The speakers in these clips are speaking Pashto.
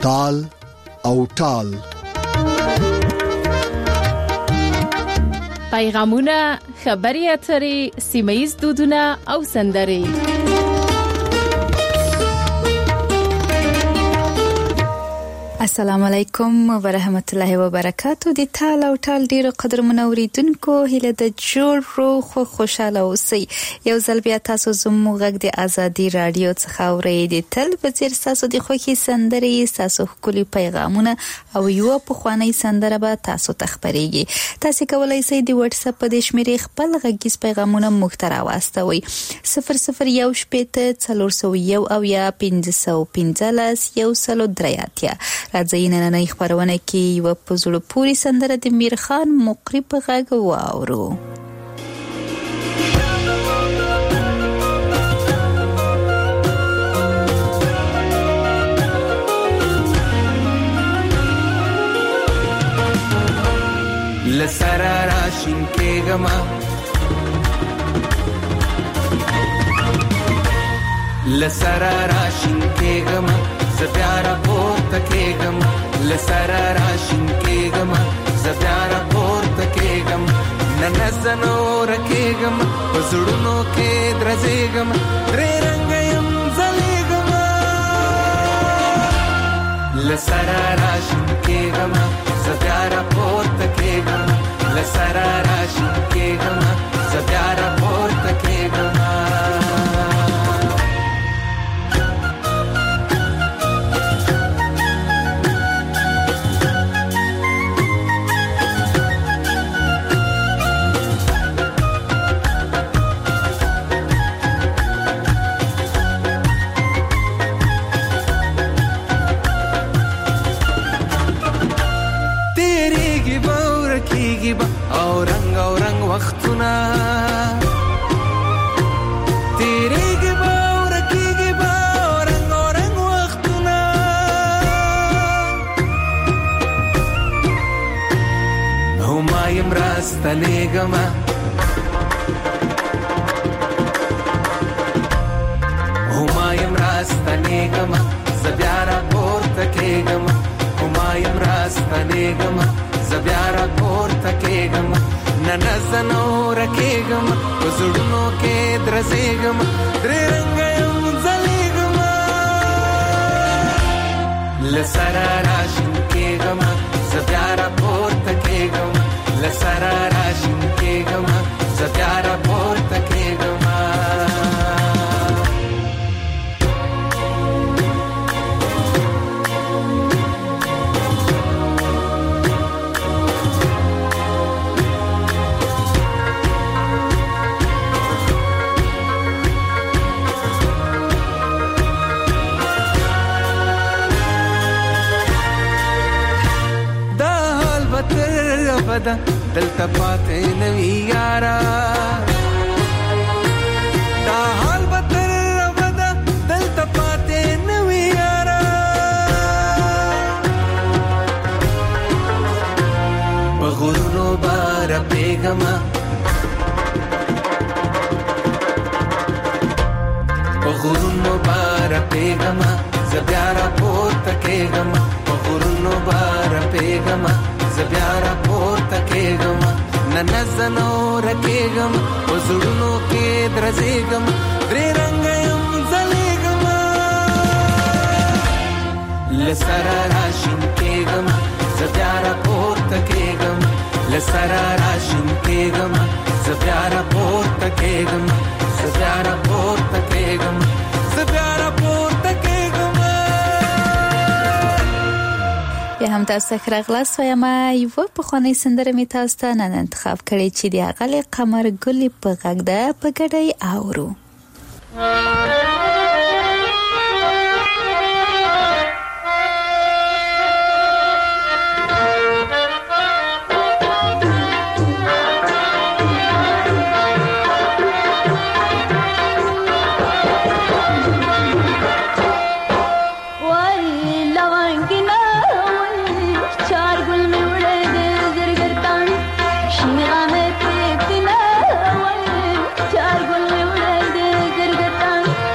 تال او ټال. پیغامونه، خبري اترې، سیمه‌ییز دودونه او سندرې. السلام علیکم ورحمت الله وبرکاتو. د تال او ټال ډیرو قدر منوریدونکو هله د جوړ روغ او خوشاله اوسئ. یو ځل بیا تاسو زموږ غږ د ازادي رادیو څخه اورئ. په څیر تاسو د خوښي سندرې، تاسو خولي پیغامونه او یو په خواني سندره به تاسو تخبريږي. تاسو کولای شئ د واتس اپ په شمیرې خپل غږیز پیغامونه مخترا واستوي 0018 او یا 515 راځي نن خبرونه کې یو په زړه پوری سندره د میرخان مقری په غږ واورو. لسرا راشین کېګما لسرا راشین کېګما زبیارا پورته کېګم لسرا راشین کېګم زبیارا پورته کېګم نن زنور کېګم پزړونو کې درځېګم درې رنگ يم زلېګم لسرا راشین کېګم زبیارا پورته کېګم لسرا راشین کېګم زبیارا پورته کېګم رنگ وختونه تیریږي به ورکیږي به رنگ وختونه هما یم راستنېږمه هما یم راستنېږمه زه بیا راپورته کېږم هما یم راستنېږمه زه بیا راپورته کېږم نن زنور کېږم پزړونو کې درځېږم درې رنګ یم ځلېږم لسرا راشین کېږم زه بیا راپورته کېږم لسرا راشین کېږم زه بیا راپورته کېږم دلته پاتې نوی یارا دا حال به تر ابده دلته پاتې نوی یارا په غرونو بار پیغما په غرونو بار پیغما زه بیا راپورته کېږم په غرونو بار پیغما زبیا راپورته کېږم نن زنور کېږم وزړونو کې درځېږم درې رنګ یم ځلېږم لسرا راشین کېږم زبیا راپورته کېږم لسرا راشین کېږم زبیا راپورته کېږم زبیا راپورته کېږم زبیا راپورته کېږم. بیا هم تاسو ښه غلاس وایم. یو په خواني سندره می تاسو ته نن انتخاب کړی چې د اغلی قمر ګلی په غږ ده په ګډای اورو. चार गुल में उड़े दे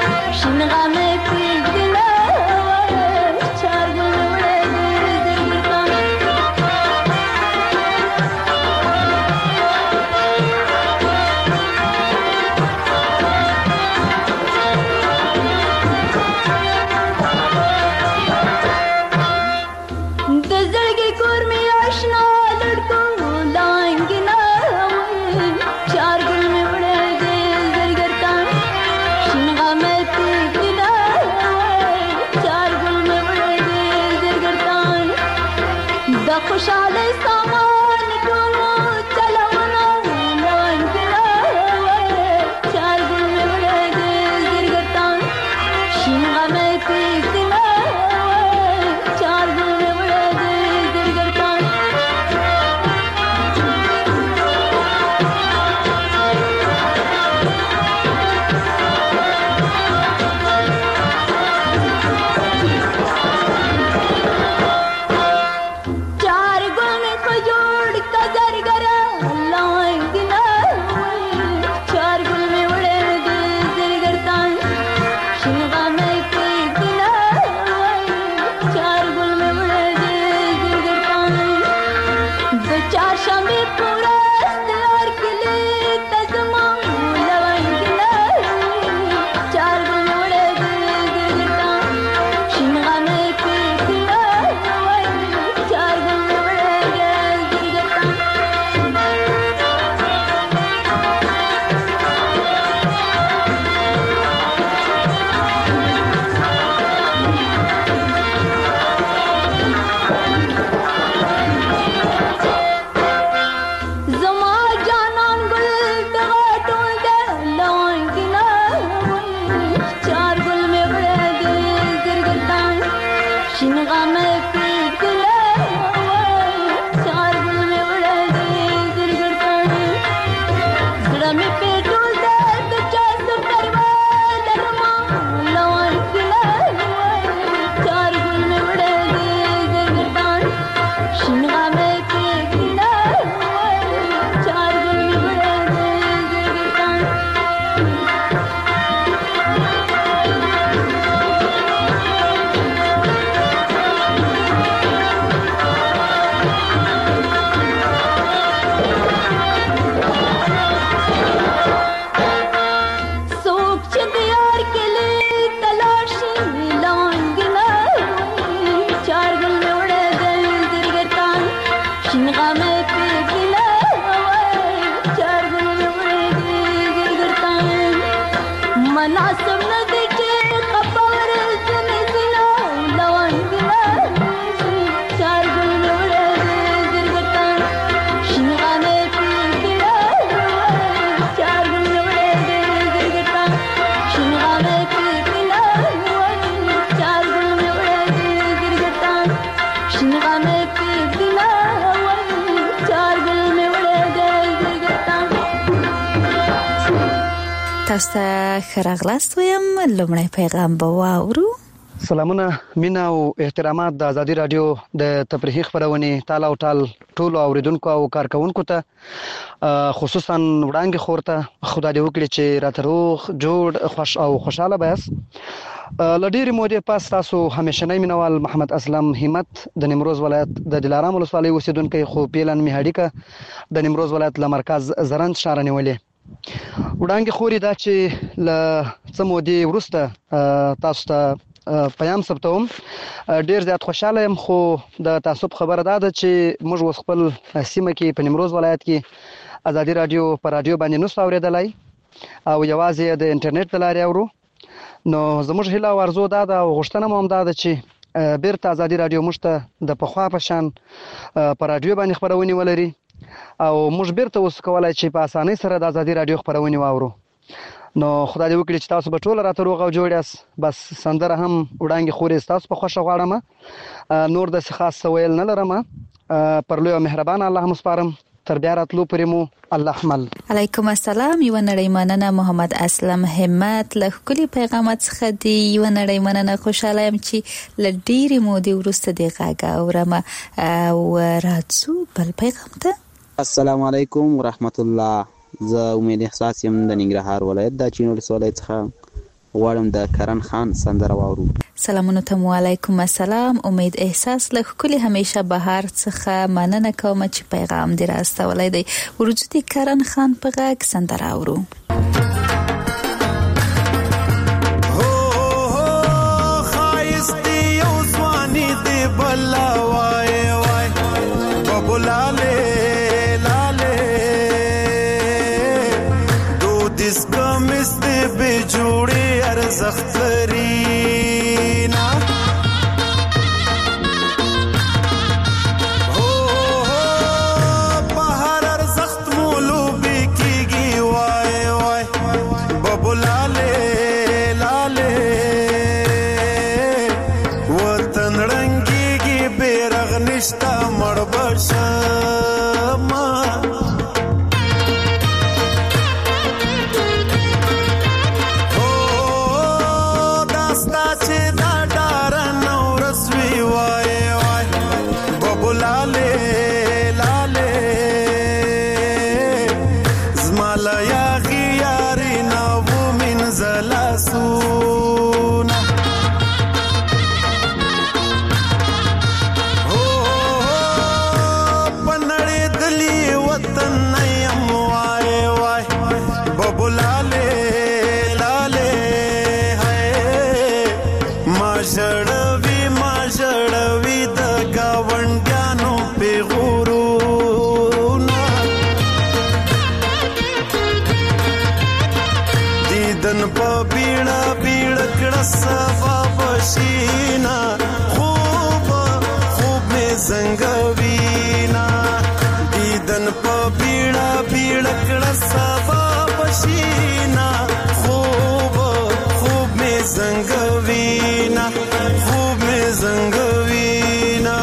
تاسو ته ښه راغلاست وایم. لومړی پیغام به واورو. سلامونه، مینا او احترامات د ازادي رادیو د تفریحي خبرونې تاله او ټال ټولو اوریدونکو او کارکونکو ته، خصوصا وړاندې خورته خدای دې وکړي چې راته روغ جوړ خوش او خوشاله بیاست. لډيري مودې پاس تاسو همیشنی مینوال محمد اسلم همت د نیمروز ولایت د دلارام ولسوالۍ اوسیدونکو، خو پیلن میهاډیکا د نیمروز ولایت له مرکز زرند شهر نیولې. وړاندې خوري دا چې ل څه مودې وروسته تاسو ته پیام ثبتوم. ډیر زیات خوشاله یم، خو د تعصب خبره ده چې موږ اوس خپل سیمه کې په نیمروز ولایت کې ازادي رادیو په رادیو باندې نو اورېدلای او یوازې د انټرنیټ د لارې اورو. نو زموږ هیله او ارزو ده او غوښتنه مو هم ده چې بیرته ازادي رادیو موږ ته د پخوا په شان په رادیو باندې خبرونه ولري او موږ بیرته اوس کولای چې په اسانۍ سره د ازادي رادیو خبرونه واورو. نو خدای دې وکړي چې تاسو به ټول راته روغ او جوړ یاست. بس سندره هم وړاندې خوري تاسو په خوښه غواړم، نور د خاص ویل نه لرم. پر لوی او مهربان الله مسپارم. تر بیا راتلو پرې مو الله حمل. علیکم السلام. یو نړۍ مننه محمد اسلم همت له ښکلي پیغامات څخه دی. یو نړۍ مننه، خوشاله یم چې له ډېرې مودې وروسته دې غږ اورم او راځو بل پیغام ته. السلام علیکم ورحمت الله. زه امید احساس یم د ننګرهار ولایت د چینو ولسوالۍ څخه. غواړم د کرن خان سندره واورو. سلامونه ته. وعلیکم السلام. امید احساس له ښکلي همیشه بهار څخه مننه کوم چې پیغام دې راستولی دی. ورځو د کرن خان په غږ سندره اورو. زخترینا بهر ارزخت مولو بکیگی وای وای ببلاله لاله وطن رنگیگی بیرغ نشتا مربشما زنګوینا دیدن په بیړه بیړه کړه سبا بشینا خوب خوب می زنګوینا خوب می زنګوینا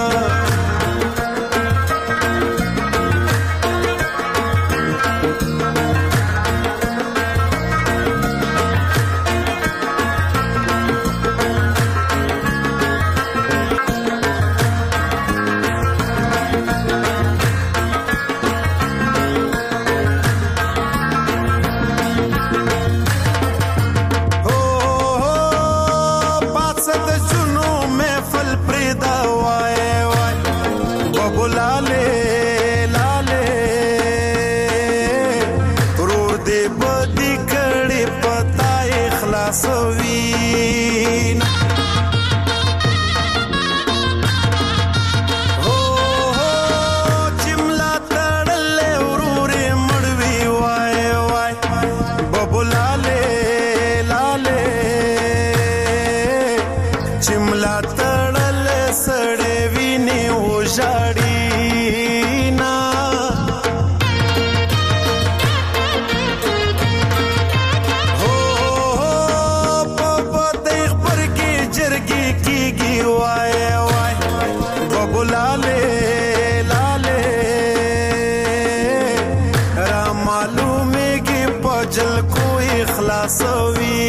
लाले लाले چملا تړل سړې ویني و ژاړي نا هو په دې خبر کې جرګي کیږي وای وای ببلاله لاله را معلومه کې پجل کوئی خلاصوي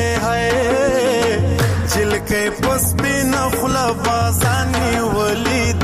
پس بنا خلا بازانی ولی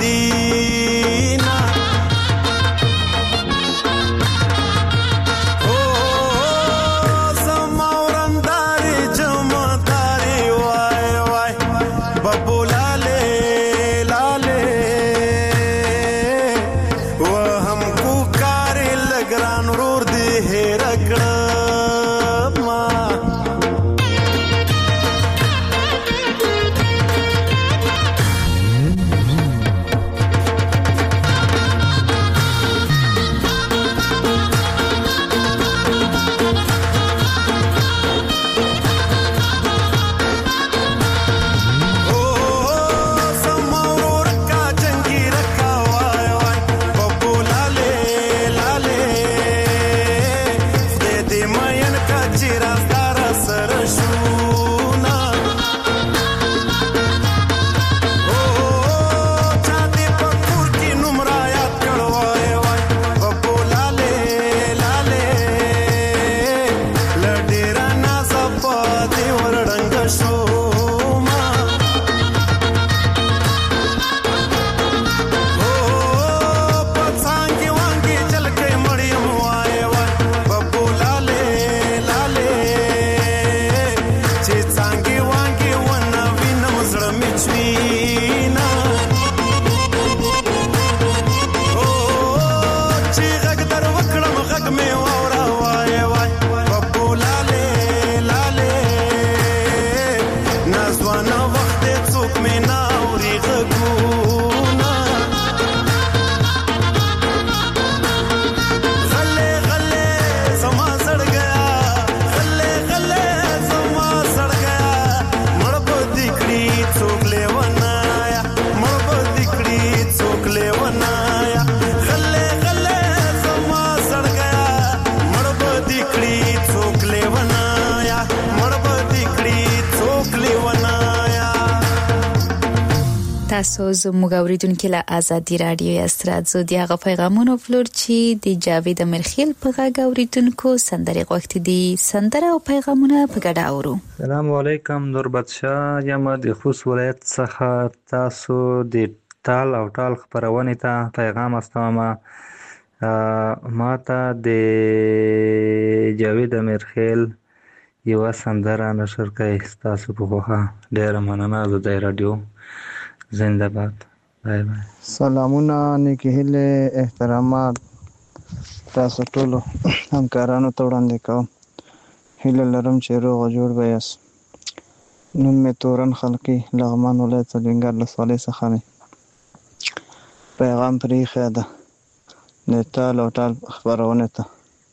تاسو زموږ اوریدونکو له ازادي رادیو استرادزو دی هغه پیغامونو فلور چې د جاوید امرخیل په غږ اوریدونکو سندري غوښتي دي سندره او پیغامونه په ګډه اورو. السلام علیکم نور بدشاه یم د خوست ولایت څخه تاسو د ټال او ټال خبرونه ته پیغام استوم. ما ته د جاوید امرخیل یو سندره نشر کړئ تاسو په خوښه. ډیره مننه. ازادي رادیو زنده باد. بای بای. سلامونه نیکی هیله احترامات تاسو ټول همکارانو ته وړاندې کوم. هیله لرم چې روغ جوړ به یاست. نوم مې تورن خلقي لغمان ولایت لنګر ولسوالۍ څخه دی. پیغام پرې ایښی ده د ټال او ټال خپرونې ته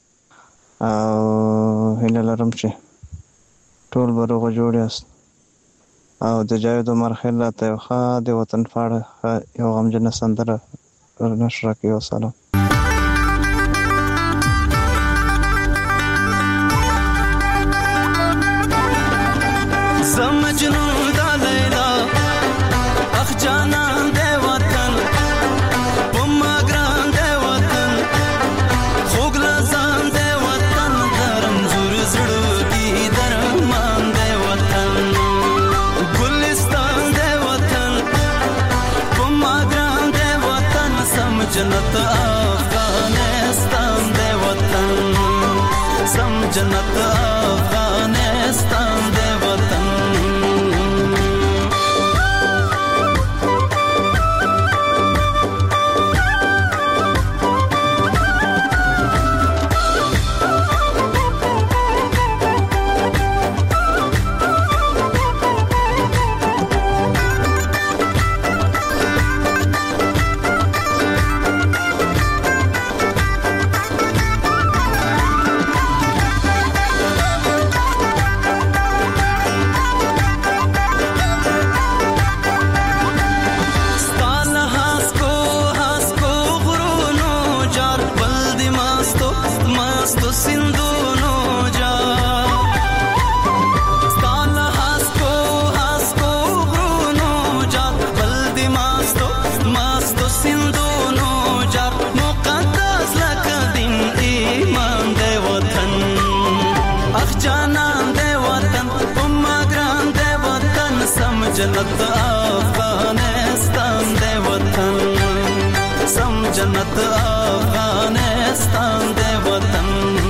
او هیله لرم چې ټول به روغ جوړ یاست او د جاوید امرخیل راته یو ښه د وطن په اړه یو غمجنه سندره نشر کړي. وسلام. समझनू दा लैला अख जाना दे वतन पुम्मा ग्राम दे वतन खोगला सान दे वतन धर्म जुर जुड़गी दरमान दे वतन गुलिस्तान दे वतन पुम्मा ग्राम दे वतन समझनत अफगानिस्तान दे वतन समझनत अफगानिस्तान दे वतन. जन्नत अफगानिस्तान दे वतन सम जन्नत अफगानिस्तान दे वतन.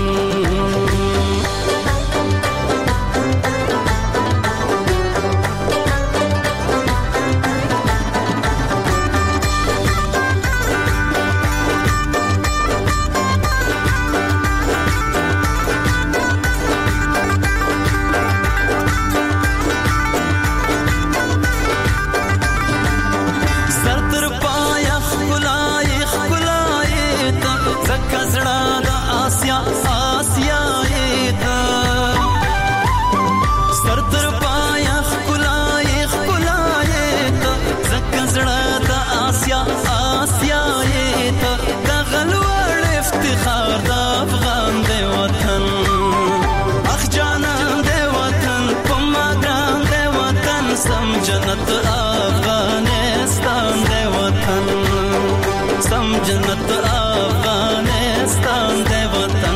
जन्नत अफगानिस्तान दे वतन सम जन्नत अफगानिस्तान दे वतन.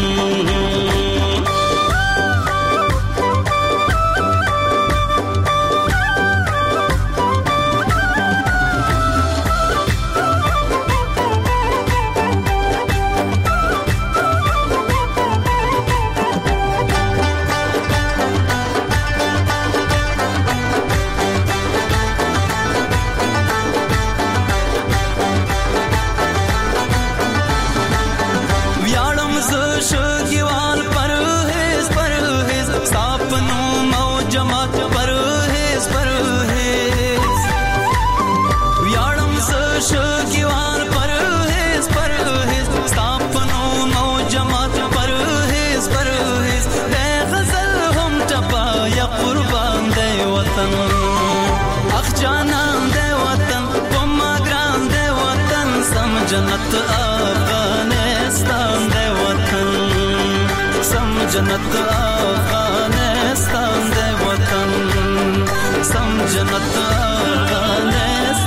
जन्नत अफगानिस्तान दे वतन सम जन्नत अफगानिस्तान दे वतन सम जन्नत अफगानिस्तान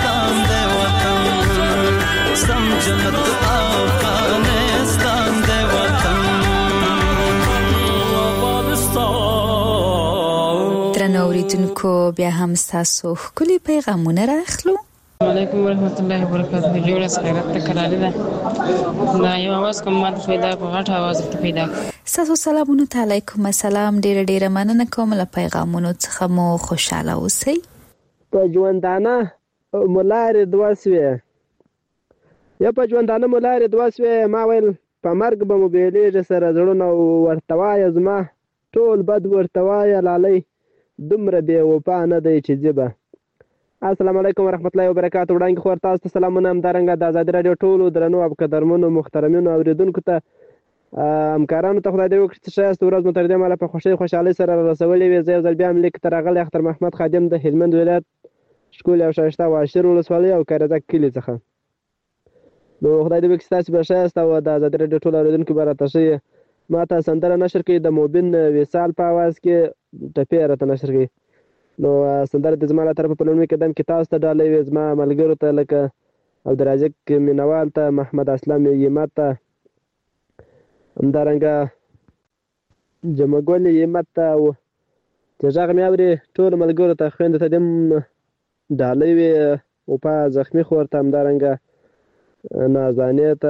اوریدونکو بیا هم تاسو خولي پیغامونه راخلو. علیکم ورحمت الله وبرکاته. جوړه خیرت تکراله ده دا یو आवाज کوم ما پیدا په غټ आवाज کې پیدا. تاسو سلامونه علیکم السلام. ډیر مننه کوم له پیغامونو څخه مو خوشاله اوسئ. په ژوندانه مولار دواسوي یا په ژوندانه مولار دواسوي ما ویل په مرګ به موبایلې سره زړونه ورتوای زما ټول بد ورتوای لالي دومره دی وپا نه دی چې جبه. السلام علیکم ورحمت الله وبرکاته. وړاندې خور تاسو ته سلامونه همدارنګه د آزادي رادیو ټولو درنو او قدرمنو محترمینو اوریدونکو ته همکارانو ته خدای دې وکړي چې ښایسته ورځ مو تر دې مهاله په خوشحالۍ سره رسولې وي. زه یو ځل بیا هم لیک ته راغلی اختر محمد خادم د هلمند ولایت ښکلي او ښایسته واشیر ولسوالۍ او کارزک کلي څخه. نو خدای دې وکړي ستاسې به ښایسته او د آزادي رادیو ټول اوریدونکي به راته ښه ما ته سندره نشر کړي د موبین وصال په اواز کې ټپې راته نشر کړي. نو سندره د زما له طرفه په لومړي قدم کې تاسو ته ډالۍ وي، زما ملګرو ته لکه عبدالرازق مینوال ته، محمد اسلام یمت ته، همدارنګه جمعګل یمت ته او چې غږ مې اوري ټولو ملګرو ته خویندو ته دې ډالۍ وي او په زخمي خور ته همدارنګه نازانې ته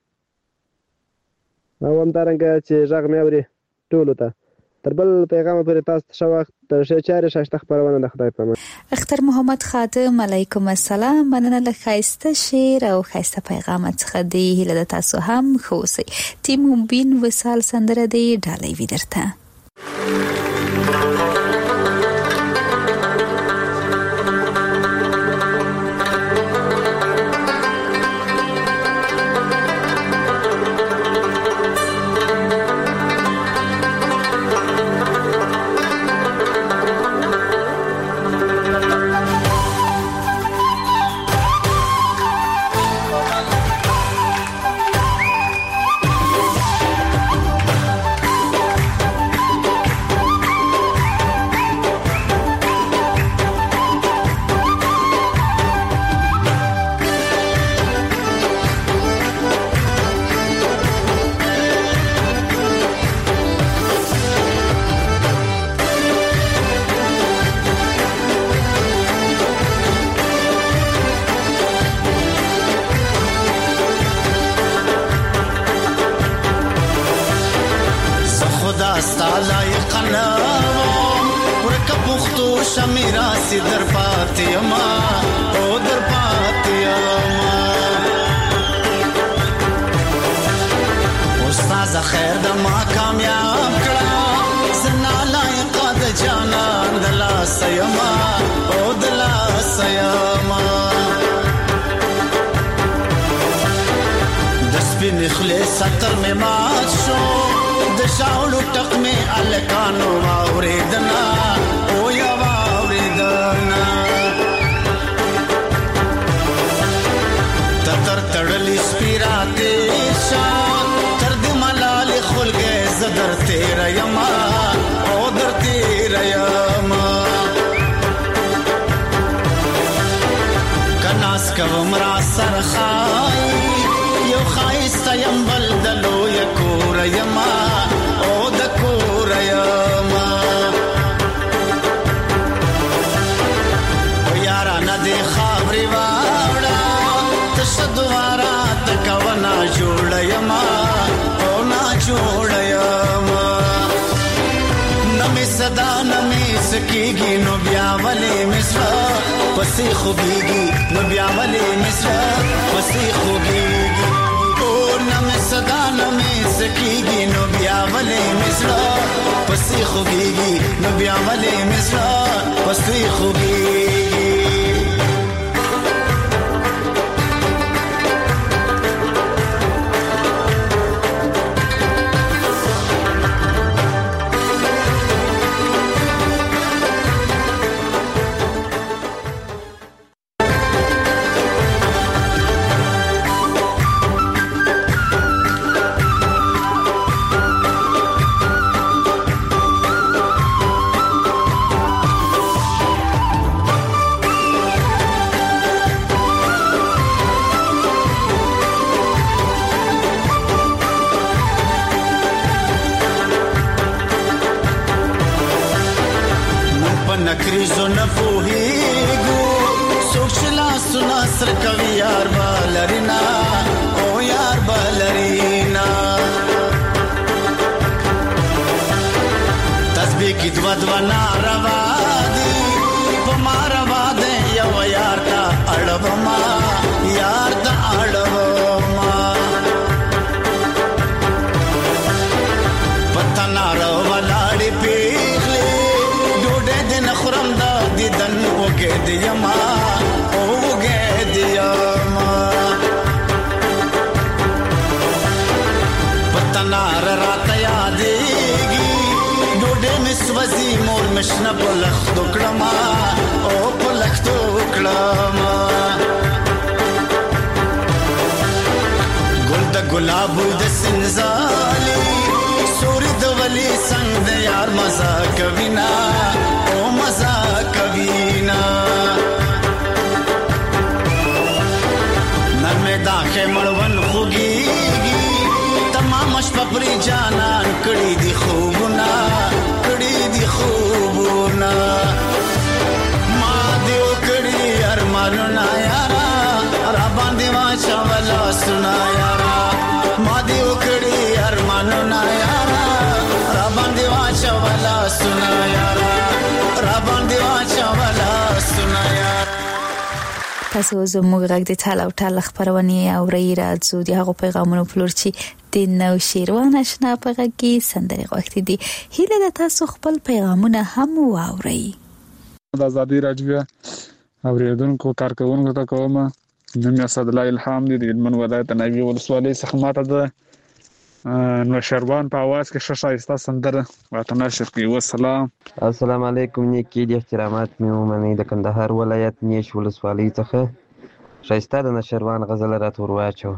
او همدارنګه چې غږ مې اوري ټولو ته. تر بل پیغام پورې تاسو ته ښه وخت تر ښې چارې ښایسته خپرونه د خدای په امان. اختر محمد خادم علیکم السلام. مننه له ښایسته شعر او ښایسته پیغام څخه دی. هیله ده تاسو هم ښه اوسئ. تیم موبین وصال سندره دی ډالۍ وي درته. لاسونه سر کوي یار بالرینا او یار بالرینا تسبیح کی دوا ناروا دی پما روا دے یو یار تا اڑوما یار تا اڑوما پتا نارو ولاړی پیغلی ډوډۍ دن خورم دا دیدن وګې دیما وګې دیما پتا نار رات یادېږي ډوډۍ مسوځي مور مشنه په لختو کړما او په لختو کړما ګل د ګلاب د سنزالي سوري د ولي څنګه د یار مزه کوینا او مزه کوینا نن مې دا خمړون خوږيږي تمام شپه پرې جانان کړي دي خوبونه ما دیو کړي ارمانونه یارا را باندې واچا ولا سنا یارا ما دیو کړي ارمانونه یارا را باندې واچا ولا سنا یارا را باندې واچا ولا سنا یارا تاسو زموږ غږ د ټال او ټال خبرونه اوري راځو د هغه پیغامونو فلور چې د نو شیروان آشنا په غږ کې سندري غوښتي دي هیله ده تاسو خپل پیغامونه هم واورئ د ازادي راډیو اوریدونکو کارکونکو ته کوم نوم اسد الله الهام دي د هلمند ولایت نوی ولسوالۍ څخه ماته د نو شیروان په आवाज کې شایسته سندره وطن شفقي والسلام السلام علیکم نیکی د احترامات مې ومني د کندهار ولایت نیش ولسوالۍ څخه شایسته د نشروان غزل راتور واچو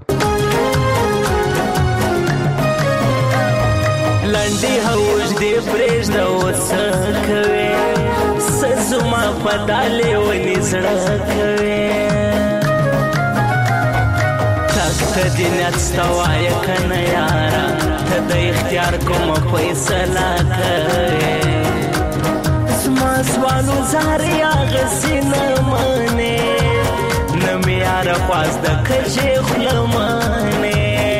لنډي هوج دی پرېږ د وسکوي سزما پدالې ونی زړه کوي تک دینت ستوای کنه یارا ته د اختیار کوم فیصله کوي زما سوالو زاریا غسینه مانه نم یار خواز د کجې خلمانه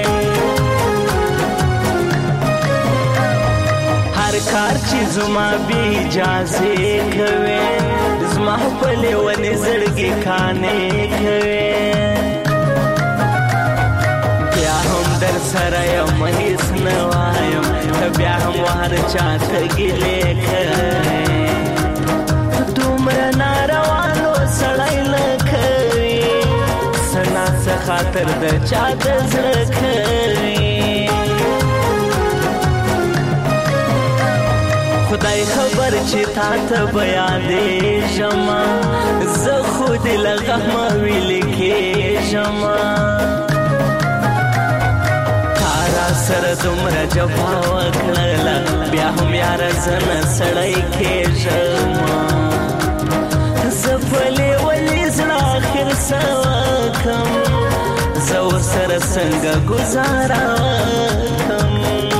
کار چې زما بی اجازه کوي زما په لیونی زړګي کانه کوي بیا هم در سره یم هیڅ نه وایم بیا هم وهر چاته ګیلې کوي دومره ناروانو سړی نه کوي سنا څه خاطر د چا د زړه کوي خدای خبر چې تا ته بیان دې جما زه خود لغم ویل کې جما تارا سره دومره جفا وکړه بیا هم یار زنه سړی کې جما زفلې ولې زړه اخر سوکم زه سره څنګه گزاره وکم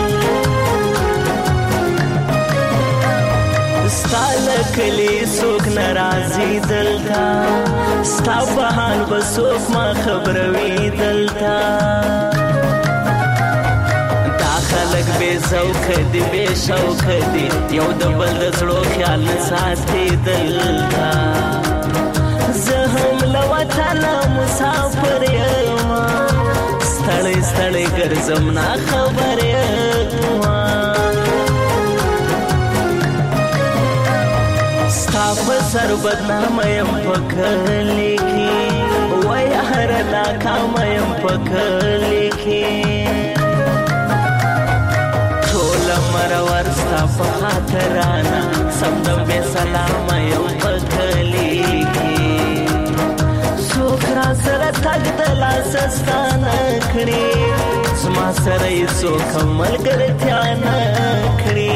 ستاله کلی سوک نرازی دلتا ستا بحال بسوک ما خبروی دلتا دا خلق بے زوک دی بے شوک دی یو دبل دزلو خیال نساتی دلتا زهم لوطانا مسافر یما ستړی ستړی ګرځم نا خبر یما په سر بدنامه یم پکلی کی وای هر ناکامه یم پکلی کی ټول مرور ستا په خاطرانا سمدم بے سلامه یم پکلی کی څوک را سره تګ د لاس ستانه کړي زما سره یې څوک ملګرتیا نه کړي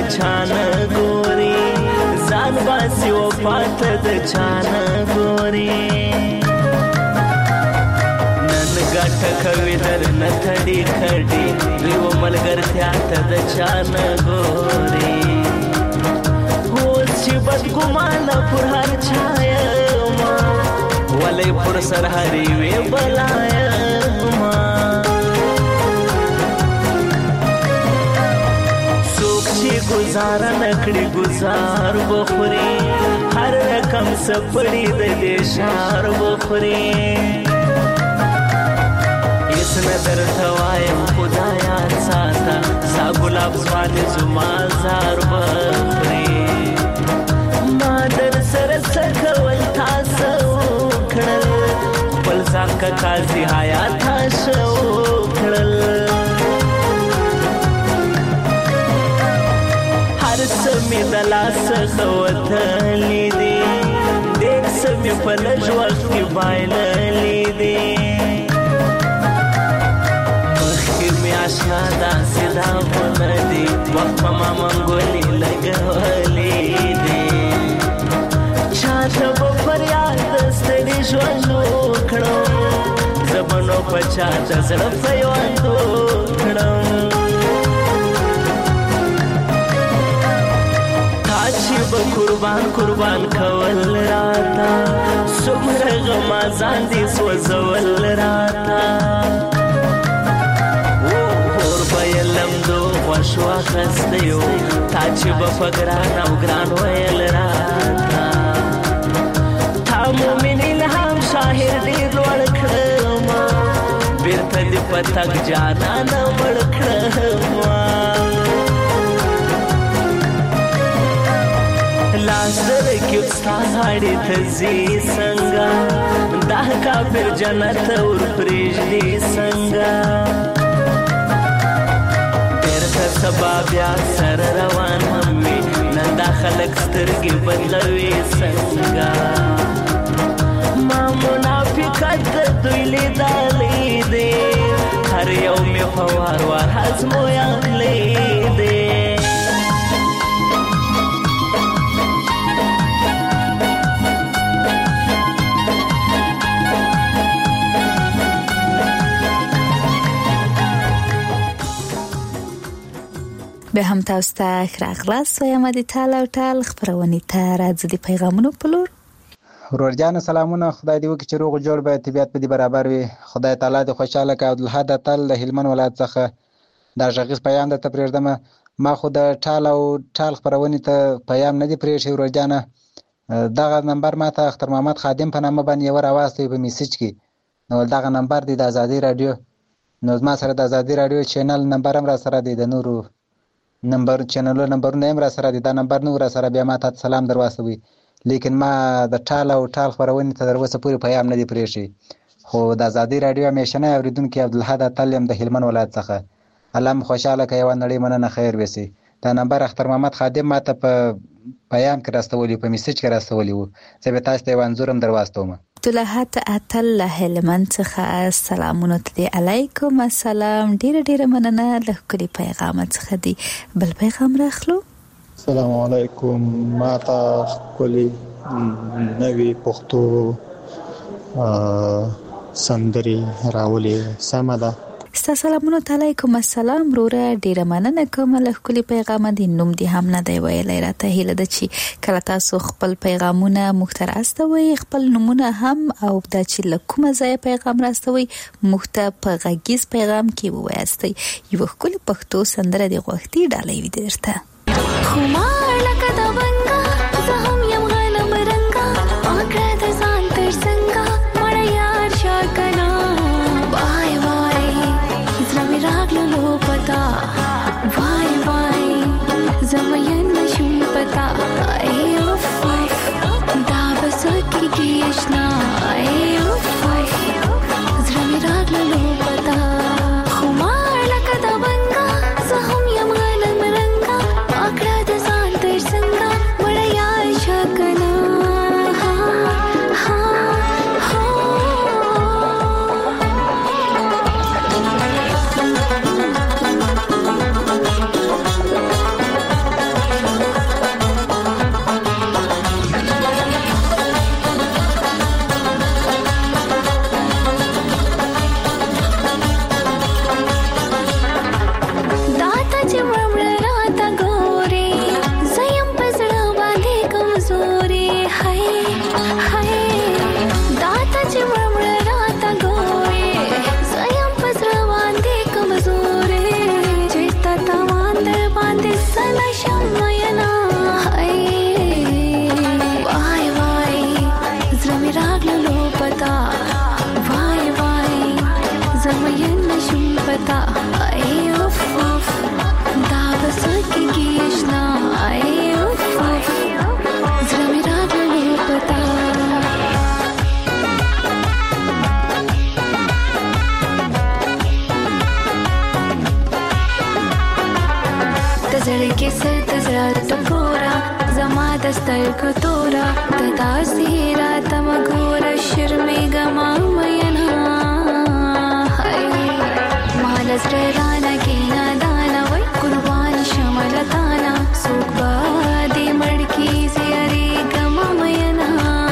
چانه ګوري ځان باسي وفات د چانه ګوري نن ګټه کوي در نه تړي کړي دوی و ملګرتیا ته د چانه ګوري اوس چې بدګمانه پر هر چا یما ولې پر سر هرې وې بلا یما گزار نکړي گزار بخوري هر رقم سپړي د دې شار بخوري اس نظر توایم خدایا ساته سا ګلاب ځوان زما زار بخوري ما در سره سکول تاسو کړل بل ځان کا قاضي حیات تاسو کړل سمې د لاس خوتلې دي ډېر سمې په لږ وخت کې بایللې دي مخکې مې اشنا داسې داغونه دي وخت په ما منګولې لګولې دي چاته به فریاد د ستړي ژوند وکړم زه به نو په چا د زړه پیوند وکړم به قربان قربان کول راتا سمره غما ځان دي سوزول راتا اور بایلم دو خوشوا خستیو تا چې به فګران او ګران ویل راتا تا مومن الهام شاهر دې لوړ کړم بیرته دې پتک جانان مړ کړم لاس در کې استاد هړې تزي څنګه دا کافر جنت اور پرېږدي څنګه بیرته سبا بیا سر روان هم وي نن دا خلک سترګې بدلوي څنګه ما منافقت د دوی لیدلې دی هر یو مې په وار وار ازمویلی دی به هم تاسو ته راغلاست وایم د ټال او ټال خبرونه ته راځي د پیغامونو په لور ورورجان سلامونه خدای دې وکړي چې روغ جوړ به طبيعت په دې برابر وي خدای تعالی دې خوشاله کړي عبدالحد تل د هلمند ولایت څخه دا ژغیز پیغام د تپریدم ما خو د ټال او ټال خبرونه ته پیغام نه دی پریښی ورورجان دغه نمبر ما ته اختر محمد خادم په نامه باندې ور اواسته په میسج کې نو دغه نمبر دی د ازادي رادیو نو ما سره د ازادي رادیو چینل نمبر هم را سره دی د نورو نمبر چینل نمبرونه هم را سره دي دا نمبر نو را سره بیا ما ته سلام درواستوي لیکن ما د ټال او ټال خبرونه ته دروسه پوری پیغام نه دی پریښی خو د ازادي رادیو همیشه نه اوریدونکو عبدالحد تلم د هلمند ولایت څخه علم خوشاله کوي و نړۍ مننه خیر وسی دا نمبر اختر محمد خادم ما ته په پیغام کې راستولی په میسج کې راستولی وو زه به تاسو ته وانځورم درواستوم عبدالحد اتل هلمند څخه سلامونه علیکم السلام ډیر مننه له کلی پیغام څخه دی بل پیغام راخلو السلام علیکم ما ته کلی نوی پښتو سندري راولي سمده سلامونه علیکم السلام روره ډیره مننه کوم له کلی پیغام دی نوم دی هم نه دی ویلای راته هیله د چی کله تاسو خپل پیغامونه مختار استوي خپل نمونه هم او د چی لکومه ځای پیغام راستوي مخته په غږیز پیغام کې وایستي یو کلی پښتو سندره دی غوښتي ډالۍ وي درته خمار لکه د بنګا زه هم یم غلم رنگا اګه د ځان تر څنګه مړ یار شاکنا وای وای زمي راغلو پتا وای وای زمين نشم پتا ای اوف دا بس کی اشنا ای اوف زمي راغلو پتا خمار لکه د بنګا زه هم یم غلم رنگا اګه د ځان تر څنګه مړ یار شاکنا پتا وای وای زمین نشم پتا ای اف اف دا بس کی گیشنا ای اف اف زمین راغلو پتا تزړه کې سر تزړه ټکورا زما دستر کو تورا تدا سیرا تم ګور شرمې ګما مینا مال سره رانا کې نادانا وای قربان شمل تانا سوق بادي مړکی زیری ګما مینا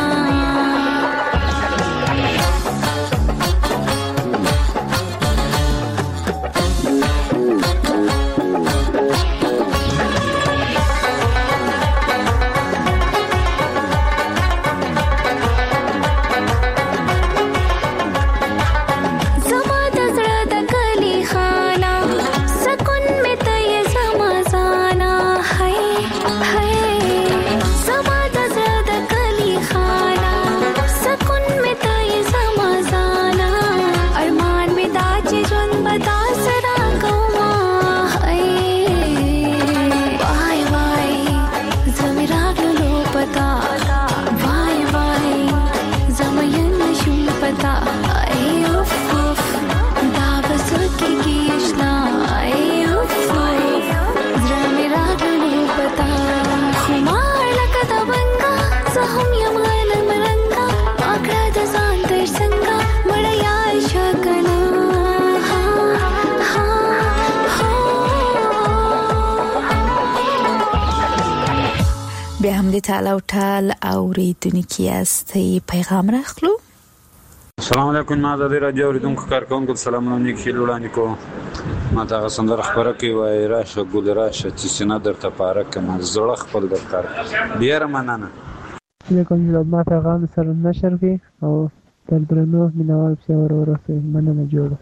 تعال او ټال اوریدونکو یاستئ پیغام راخلو. السلام علیکم. ما د رادیو اوریدونکو کارکونکو سلامونه نیکی وړاندې کوم. ما ته سندره خبره کوي وای راشه ګل راشه چې سینه درته پاره کما زړه خپل درکار بیا مننه. علیکم جناب ما پیغام سره نشر کی او تر درنو مینوال په ورورته مننه جوړه.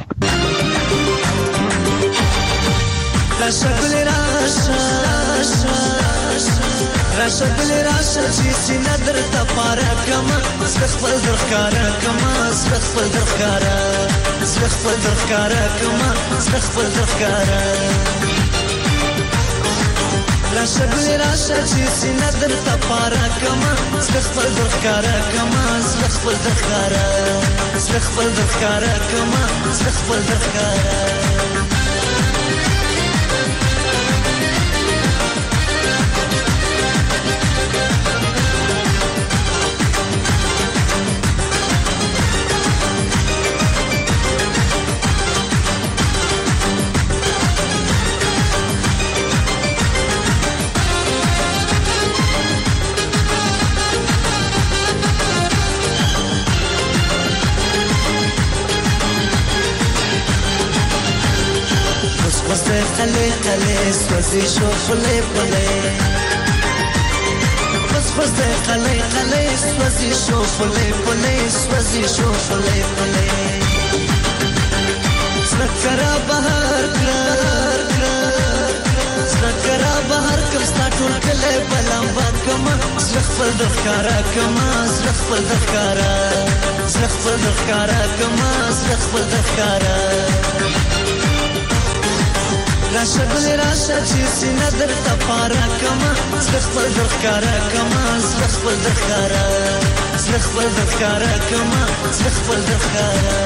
راشه ګل راشه راشه ګل راشه چې سینه درته پاره کما زړه خپل درکاره کما زړه خپل درکاره زړه خپل درکاره کما زړه خپل درکاره راشه ګل راشه چې سینه درته پاره کما زړه خپل درکاره کما زړه خپل درکاره زړه خپل درکاره کما زړه خپل درکاره خلي خلي سوزي شو خلي خلي بس بس خلي خلي سوزي شو خلي خلي سوزي شو خلي خلي سنكرا بهر سنكرا بهر كم ستاټول کله بلم کما زخفل دخکارا کما زخفل دخکارا زخفل دخکارا کما زخفل دخکارا راشه ګل راشه چې سینه درته پاره کما زړه خپل درښکاره کما زړه خپل درښکاره زړه خپل درښکاره کما زړه خپل درښکاره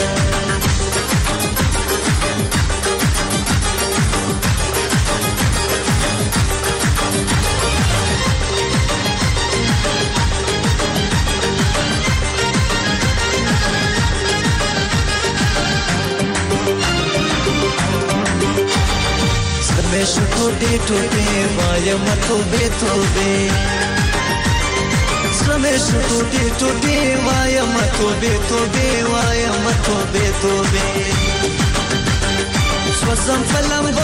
Meshu tobe tobe vaya matobe tobe Meshu tobe tobe vaya matobe tobe vaya matobe tobe Swazam falambo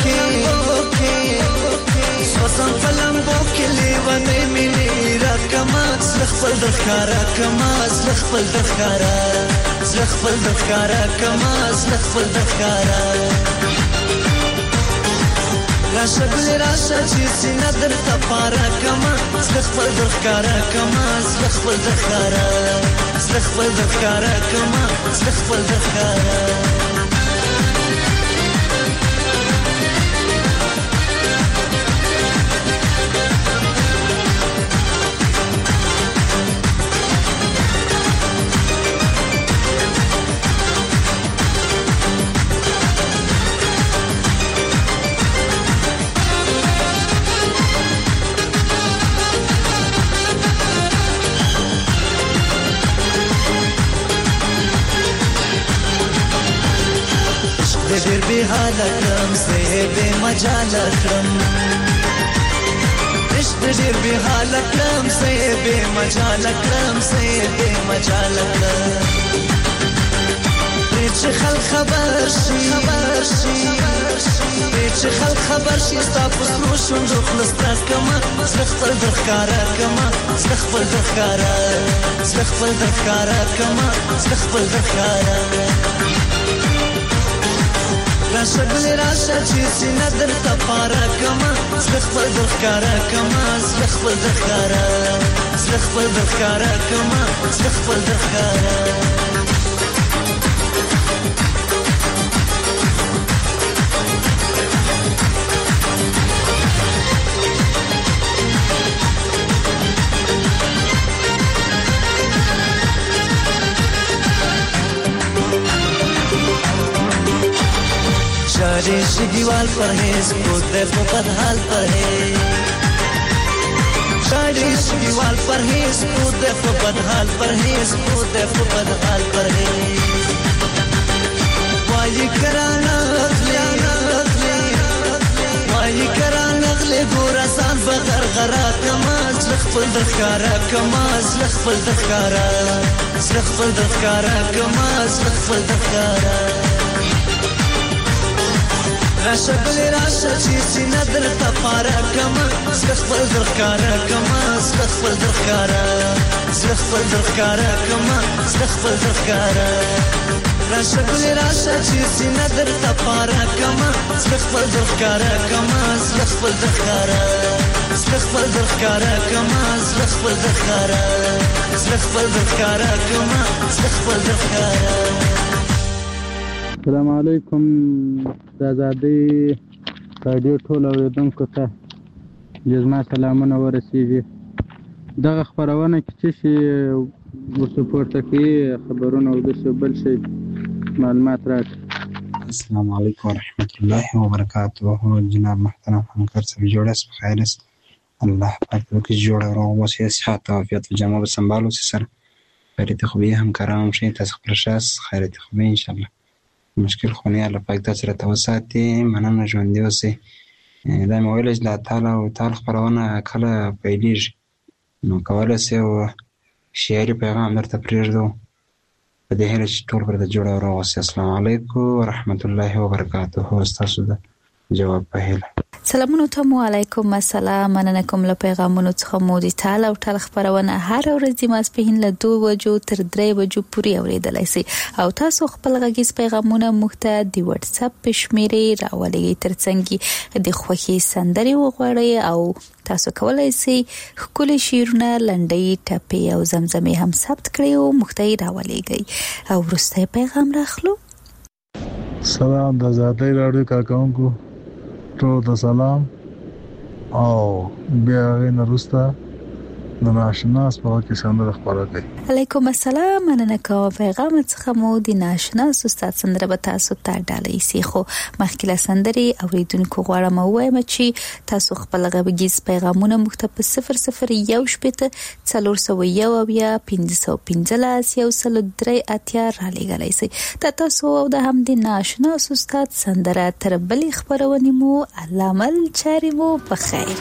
ke levane mini rakama zlakhfal dakhara kama zlakhfal dakhara zlakhfal dakhara kama zlakhfal dakhara راشه ګل راشه چې سینه درته پاره کما زړه خپل درښکاره کما زړه خپل درښکاره زړه خپل درښکاره کما زړه خپل درښکاره دیر بی حال کړم زه به مجال کړم عشق دیر بی حال کړم زه به مجال کړم زه به مجال کړم چې خلک خبر شي چې خلک خبر شي ستا په سرو شونډو خلستا کما زړه خپل درښکاره کما زړه خپل درښکاره زړه خپل درښکاره کما زړه خپل درښکاره راشه ګل راشه چې سینه درته پاره کما زړه خپل درښکاره کما زړه خپل درښکاره زړه خپل درښکاره کما زړه خپل درښکاره شادی شگیوال پرهیز خود دے کو بدحال پرهیز شادی شگیوال پرهیز خود دے کو بدحال پرهیز خود دے کو بدحال پرهیز والی کرانا والی کرانا غلی گورسان بغر غرا کماز لخپل درښکاره کماز لخپل درښکاره لخپل درښکاره کماز لخپل درښکاره راشه ګل راشه چې سینه درته پاره کما زړه خپل درښکاره کما زړه خپل درښکاره زړه خپل درښکاره کما زړه خپل درښکاره راشه ګل راشه چې سینه درته پاره کما زړه خپل درښکاره کما زړه خپل درښکاره زړه خپل درښکاره کما زړه خپل درښکاره زړه خپل درښکاره کما زړه خپل درښکاره السلام علیکم د ازادۍ راډیو ټول اوریدونکو ته جزما سلامونه ورسیږي دغه خپرونه کې چې شي ورته پورته کوي خبرونه او د بل شي معلومات راکړي السلام علیکم ورحمت الله وبرکاته جناب محترم همکار صاحب جوړ است بخیر است الله پاک دې جوړ او صحت او عافیت جمع سنبالو سره خیرت خوبی همکاران شي تاسو خپل شاس خیرت خوبی ان شاء الله مشکل خونی الله پاک تاسو را توساتي مننه ژوند دی اوسه دا مې ویل چې تعالی او تعالی خبرونه کله پیلېږي نو کولای شي او شعري پیغام درته پرېږدو په دې هیله چې ټول پر د جوړ او راوسي السلام علیکم ورحمت الله وبرکاته تاسو د جواب په هیله سلامونه ته علیکم السلام مننه کوم له پیغامونو څخه مو دي تعالی او تعالی خبرونه هر ورځ د ماسپهین له 2 بجو تر 3 بجو پورې اوریدلای شي او تاسو خپل غږیز پیغامونه مخته د واتس اپ په شمیرې راولې ترڅنګ د خوخي سندري وغوړی او تاسو کولای شئ خپل شیرونه لنډي ټپي او زمزمه هم ثبت کړئ او مخته راولېږئ او وروسته پیغام راخلو سلام د آزادۍ راډیو کارکونکو ټول د سلام او بیا غوښنه روسته د ناشناس په کې سندره خبره کوي علیکم السلام مننه کوم پیغام څخه مو د ناشناس استاد سندره به تاسو ته ډالۍ سي خو مخکې سندري اوریدونکو غواړم وایم چې تاسو خپل غږیز پیغامونه مختلف 001 شپته 401 یا 515 یو سل درې اتیا را لګلای سي تاسو او د هم د ناشناس استاد سندره تر بلې خبرونه مو علامل چاري مو په خیر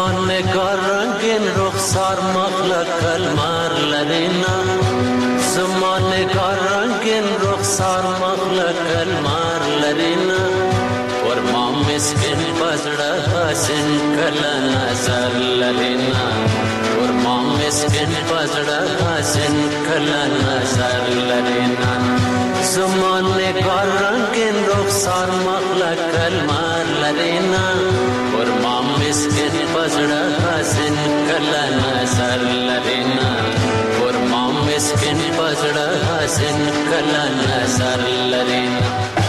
زمان نگار رنگین رخسار مخلق کلمار لرینا زمان نگار رنگین رخسار مخلق کلمار لرینا ورما مسکن پزړه حسن کلا نظر لرینا ورما مسکن پزړه حسن کلا نظر لرینا زمان نگار رنگین رخسار مخلق کلمار لرینا ورما مسکن پزړه حسن کلا نظر لرینا ورما مسکن پزړه حسن کلا نظر لرینا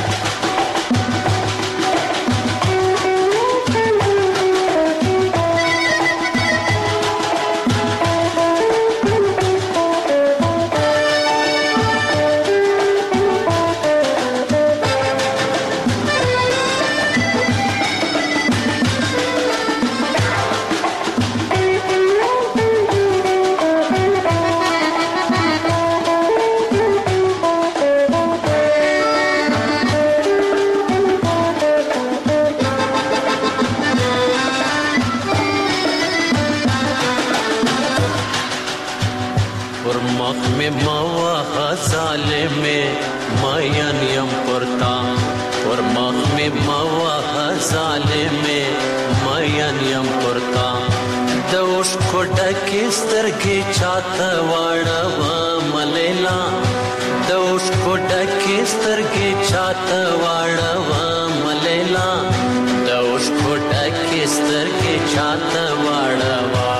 سترګې چاته واړه ملیلا د اوښکو ډکې سترګې چاته واړه ملیلا د اوښکو ډکې سترګې چاته واړه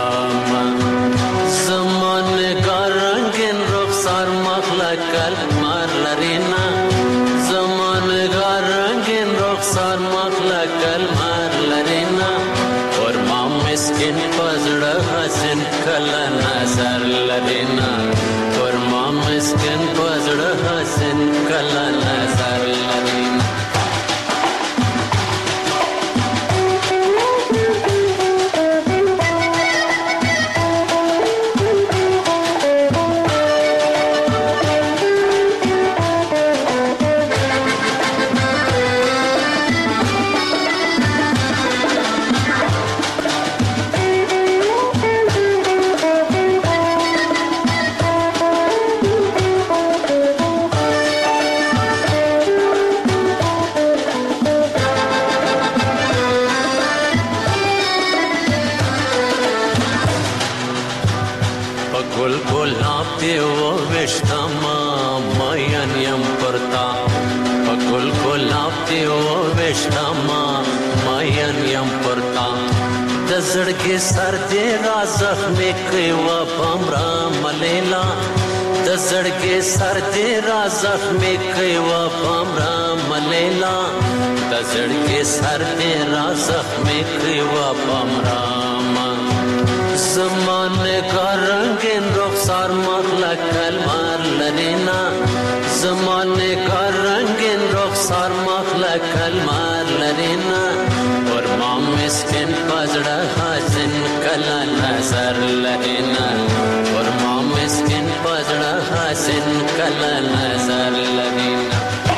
زمان نگار رنگین رخسار مخلق کلمار لرینا زمان نگار رنگین رخسار مخلق کلمار لرینا ورما مسکن پزړه حسن کلا نظر لرینا ورما مسکن پزړه حسن کلا نظر لرینا زړګي سر دې را زخمي کوي و پمرا ملیلا د زړګي سر دې را زخمي کوي و پمرا ملیلا د زړګي سر دې را زخمي کوي و پمرا زمان کا رنگین رخسار مخلق کلمار لرینا زمان کا رنگین رخسار مخلق کلمار لرینا ورما مسکن پزړه حسن کلا نظر لرینا ورما مسکن پزړه حسن کلا نظر لرینا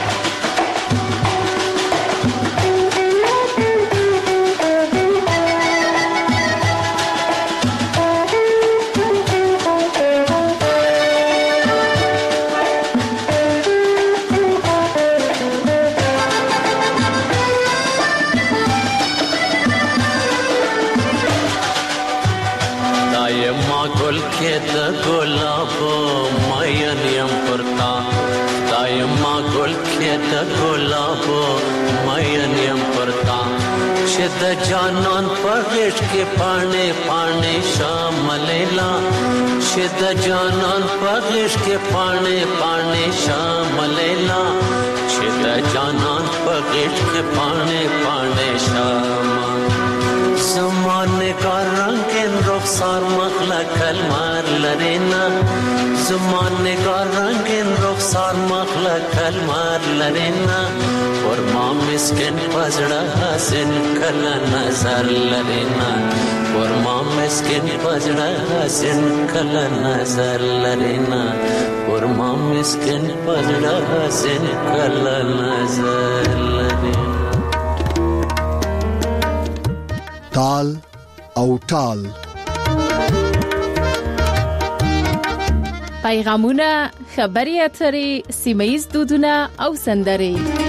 د جانان پغش کې پاڼې پاڼې شاملیلا چې د جانان پغش کې پاڼې پاڼې شاملیلا چې د جانان پغش کې پاڼې پاڼې شام زمانه کا رنگین رخسار مخلق کلمار لرینا زمانه کا رنگین رخسار مخلق کلمار لرینا ورما مسکن پزړه حسن کلا نظر لرینا ورما مسکن پزړه حسن کلا نظر لرینا ورما مسکن پزړه حسن کلا نظر لرینا تال او ټال. پیغامونه، خبري اترې، سیمه ییز دودونه او سندرې.